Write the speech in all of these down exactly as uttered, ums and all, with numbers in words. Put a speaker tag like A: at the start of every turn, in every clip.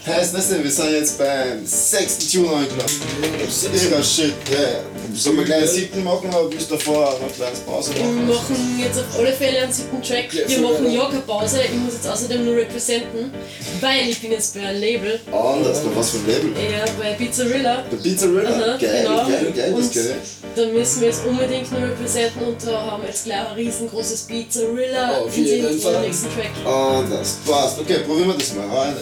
A: Heißt das denn, wir sind jetzt beim sechsten Tune angekommen. Irrer Shit, yeah. Sollen wir gleich einen siebten machen oder willst du davor noch eine kleine Pause machen?
B: Wir machen jetzt auf alle Fälle einen siebten Track. Wir machen ja keine Pause. Ich muss jetzt außerdem nur representen, weil ich bin jetzt bei einem Label.
A: Anders, bei was für ein Label?
B: Ja, bei Pizzarilla.
A: Bei Pizzarilla?
B: Aha,
A: geil,
B: genau.
A: geil, geil, das
B: und
A: geil.
B: da müssen wir jetzt unbedingt nur representen und da haben wir jetzt gleich ein riesengroßes Pizzarilla
C: Auf
B: in
C: jeden
B: den
C: Fall.
B: nächsten Track.
A: Anders, passt. Okay, probieren wir das mal. Rein.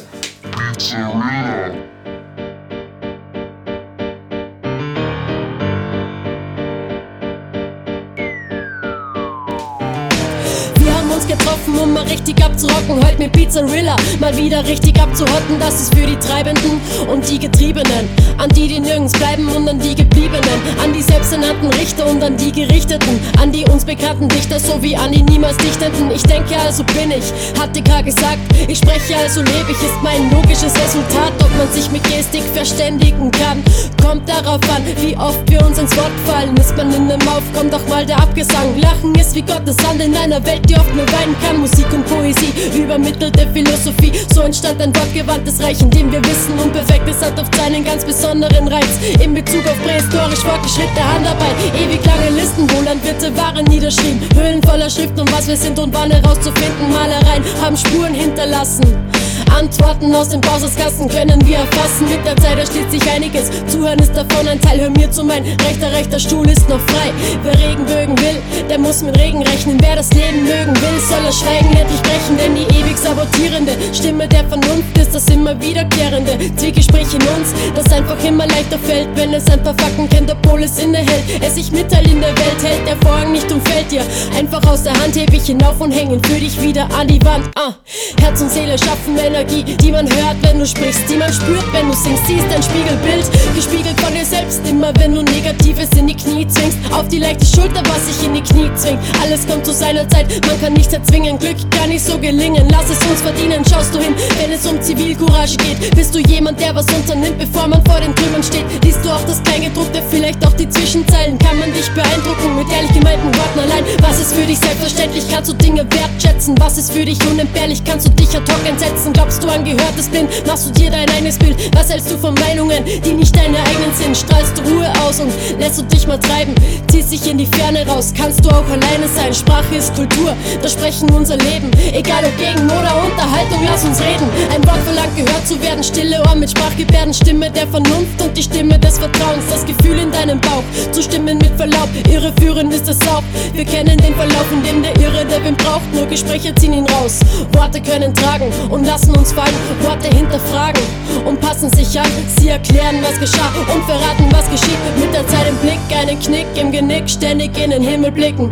B: Getroffen, um mal richtig abzurocken, heute mit Pizzarilla mal wieder richtig abzuhotten. Das ist für die Treibenden und die Getriebenen, an die, die nirgends bleiben und an die Gebliebenen, an die selbsternannten Richter und an die Gerichteten, an die uns bekannten Dichter sowie an die niemals Dichtenden. Ich denke, also bin ich, hat D K gesagt, ich spreche, also lebe ich, ist mein logisches Resultat. Ob man sich mit Gestik verständigen kann, kommt darauf an, wie oft wir uns ins Wort fallen. Ist man in dem Auf, kommt auch mal der Abgesang. Lachen ist wie Gottes Hand in einer Welt, die oft nur weinen kann. Musik und Poesie, übermittelte Philosophie. So entstand ein wortgewandtes Reich, in dem wir wissen, unperfektes hat oft seinen ganz besonderen Reiz. In Bezug auf prähistorisch fortgeschrittene Handarbeit, ewig lange Listen, wo Landwirte Waren niederschrieben, Höhlen voller Schriften und was wir sind und wann herauszufinden. Malereien haben Spuren hinterlassen. Antworten aus dem Bausatzkasten können wir erfassen. Mit der Zeit erschließt sich einiges, Zuhören ist davon ein Teil. Hör mir zu, mein rechter, rechter Stuhl ist noch frei. Wer Regenbögen will, der muss mit Regen rechnen. Wer das Leben mögen will, soll er schweigen, endlich brechen. Denn die ewig sabotierende Stimme der Vernunft ist das immer wiederkehrende Zwiegespräch in uns, das einfach immer leichter fällt, wenn es ein paar Fakten kennt, der Polis innehält. Es sich mitteilt in der Welt, hält der Vorhang nicht und fällt dir einfach aus der Hand, heb ich hinauf und hängen für dich wieder an die Wand. Ah, Herz und Seele schaffen Energie, die man hört, wenn du sprichst, die man spürt, wenn du singst. Sie ist ein Spiegelbild, gespiegelt von dir selbst. Immer wenn du Negatives in die Knie zwingst, auf die leichte Schulter, was sich in die Knie zwingt. Alles kommt zu seiner Zeit, man kann nichts erzwingen. Glück kann nicht so gelingen, lass es uns verdienen. Schaust du hin, wenn es um Zivilcourage geht? Bist du jemand, der was unternimmt, bevor man vor den Trümmern steht? Liest du auch das Kleingedruckte, vielleicht auch die Zwischenzeilen? Kann man dich beeindrucken mit ehrlich gemeinten Worten allein? Was ist für dich selbstverständlich, kannst du Dinge wertschätzen? Was ist für dich unentbehrlich, kannst du dich ad hoc entsetzen? Glaubst du an Gehörtes blind, machst du dir dein eigenes Bild? Was hältst du von Meinungen, die nicht deine eigenen sind? Strahlst du Ruhe aus und lässt du dich mal treiben? Ziehst dich in die Ferne raus, kannst du auch alleine sein? Sprache ist Kultur, das Sprechen unser Leben. Egal ob Gegen- oder Unterhaltung, lass uns reden. Ein Wort verlangt gehört zu werden, stille Ohren mit Sprachgebärden. Stimme der Vernunft und die Stimme des Vertrauens. Das Gefühl in deinem Bauch, zu stimmen mit Verlaub. Irreführend ist es auch, wir kennen den Verlauf, in dem der Irre der Wind braucht. Nur Gespräche ziehen ihn raus. Worte können tragen und lassen uns fallen. Worte hinterfragen und passen sich an. Sie erklären, was geschah und verraten, was geschieht. Mit der Zeit im Blick, einen Knick im Genick, ständig in den Himmel blicken.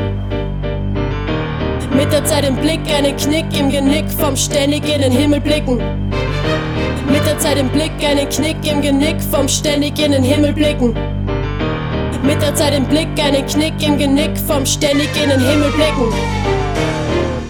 B: Mit der Zeit im Blick, einen Knick im Genick, vom ständig in den Himmel blicken. Mit der Zeit im Blick, einen Knick im Genick, vom ständig in den Himmel blicken. Mit der Zeit im Blick, einen Knick im Genick, vom ständig in den Himmel blicken.